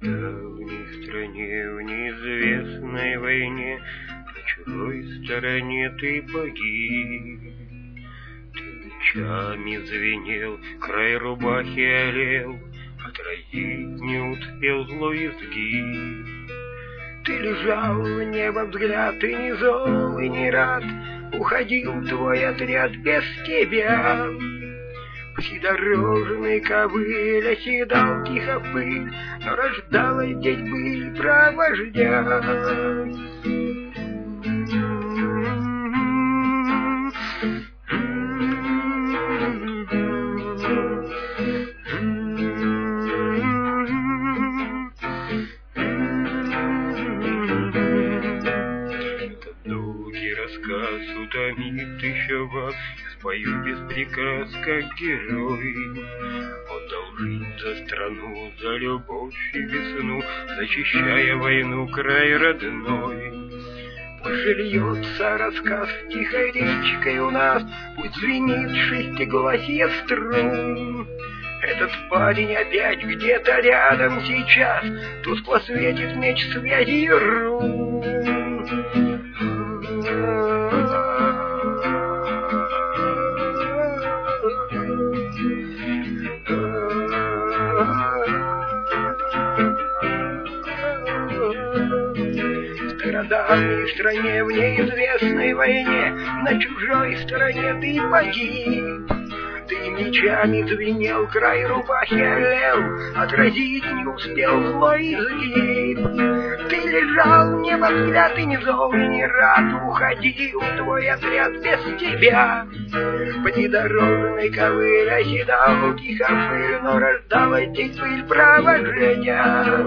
В давней стране, в неизвестной войне, на чужой стороне ты погиб. Ты мечами звенел, край рубахи олел, отразить не успел злой изгиб. Ты лежал в небо взгляд, и не зол, и не рад, уходил твой отряд без тебя. Вседорожный ковыль оседал тихо пыль, но рождалась здесь быль про вождя. Рассказ утомит еще вас, я спою без прикрас, как герой. Отдал жизнь за страну, за любовь и весну, защищая войну край родной. Пусть же льется рассказ тихой речкой у нас, пусть звенит шестигласье струн. Этот парень опять где-то рядом сейчас, тускло светит меч связью рун. В давней стране, в неизвестной войне, на чужой стороне ты погиб. Ты мечами звенел, край рубахи олел, отразить не успел злой изгиб. Ты лежал, небо взгляд, и не зол, и не рад, уходил твой отряд без тебя. Придорожный ковыль оседал тихо пыль, но рождалась здесь пыль провожения.